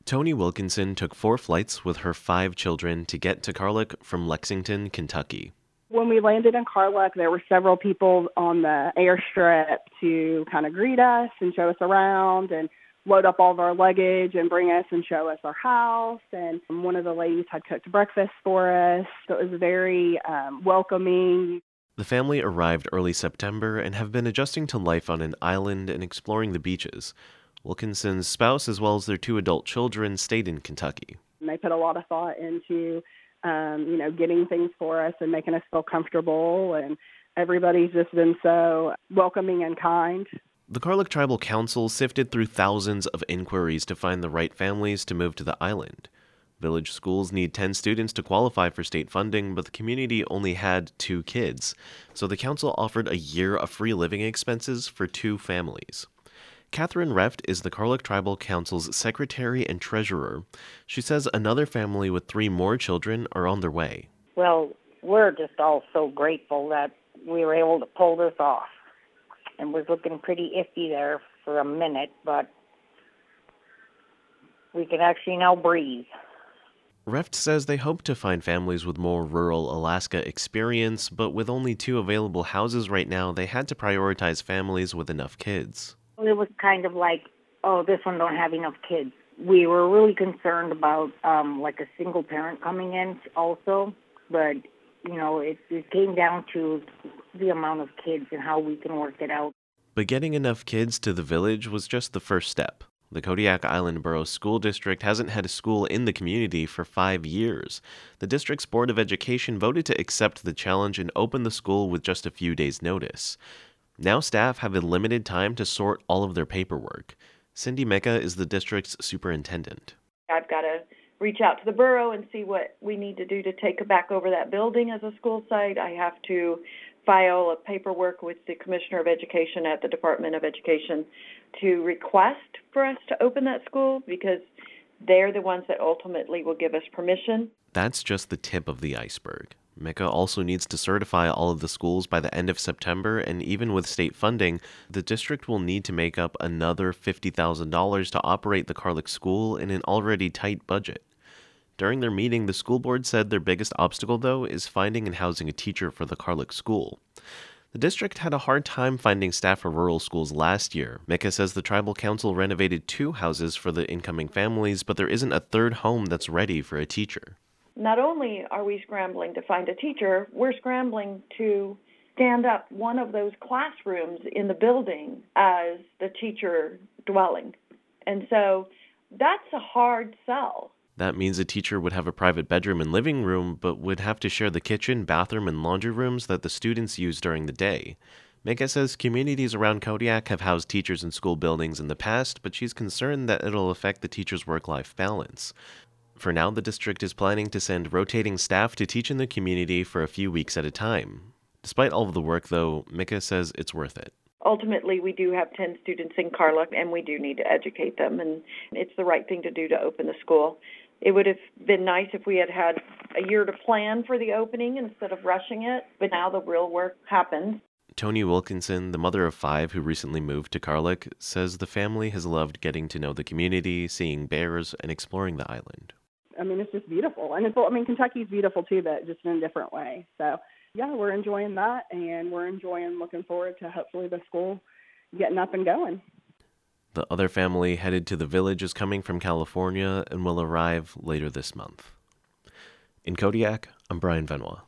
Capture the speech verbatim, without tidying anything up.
Toni Wilkinson took four flights with her five children to get to Carluck from Lexington, Kentucky. When we landed in Carluck, there were several people on the airstrip to kind of greet us and show us around and load up all of our luggage and bring us and show us our house. And one of the ladies had cooked breakfast for us, so it was very um, welcoming. The family arrived early September and have been adjusting to life on an island and exploring the beaches. Wilkinson's spouse, as well as their two adult children, stayed in Kentucky. And they put a lot of thought into, um, you know, getting things for us and making us feel comfortable. And everybody's just been so welcoming and kind. The Carluck Tribal Council sifted through thousands of inquiries to find the right families to move to the island. Village schools need ten students to qualify for state funding, but the community only had two kids. So the council offered a year of free living expenses for two families. Catherine Reft is the Carluck Tribal Council's secretary and treasurer. She says another family with three more children are on their way. Well, we're just all so grateful that we were able to pull this off. It was looking pretty iffy there for a minute, but we can actually now breathe. Reft says they hope to find families with more rural Alaska experience, but with only two available houses right now, they had to prioritize families with enough kids. It was kind of like, oh, this one don't have enough kids. We were really concerned about um, like a single parent coming in also, but, you know, it, it came down to the amount of kids and how we can work it out. But getting enough kids to the village was just the first step. The Kodiak Island Borough School District hasn't had a school in the community for five years. The district's Board of Education voted to accept the challenge and open the school with just a few days' notice. Now staff have a limited time to sort all of their paperwork. Cindy Mecca is the district's superintendent. I've got to reach out to the borough and see what we need to do to take back over that building as a school site. I have to file a paperwork with the Commissioner of Education at the Department of Education to request for us to open that school because they're the ones that ultimately will give us permission. That's just the tip of the iceberg. Mecca also needs to certify all of the schools by the end of September, and even with state funding, the district will need to make up another fifty thousand dollars to operate the Carluck School in an already tight budget. During their meeting, the school board said their biggest obstacle, though, is finding and housing a teacher for the Carluck School. The district had a hard time finding staff for rural schools last year. Mecca says the tribal council renovated two houses for the incoming families, but there isn't a third home that's ready for a teacher. Not only are we scrambling to find a teacher, we're scrambling to stand up one of those classrooms in the building as the teacher dwelling. And so that's a hard sell. That means a teacher would have a private bedroom and living room, but would have to share the kitchen, bathroom, and laundry rooms that the students use during the day. Mecca says communities around Kodiak have housed teachers in school buildings in the past, but she's concerned that it'll affect the teachers' work-life balance. For now, the district is planning to send rotating staff to teach in the community for a few weeks at a time. Despite all of the work, though, Mecca says it's worth it. Ultimately, we do have ten students in Carluck, and we do need to educate them, and it's the right thing to do to open the school. It would have been nice if we had had a year to plan for the opening instead of rushing it, but now the real work happens. Toni Wilkinson, the mother of five who recently moved to Carluck, says the family has loved getting to know the community, seeing bears, and exploring the island. I mean, it's just beautiful. And it's, I mean, Kentucky's beautiful too, but just in a different way. So, yeah, we're enjoying that, and we're enjoying looking forward to hopefully the school getting up and going. The other family headed to the village is coming from California and will arrive later this month. In Kodiak, I'm Brian Venois.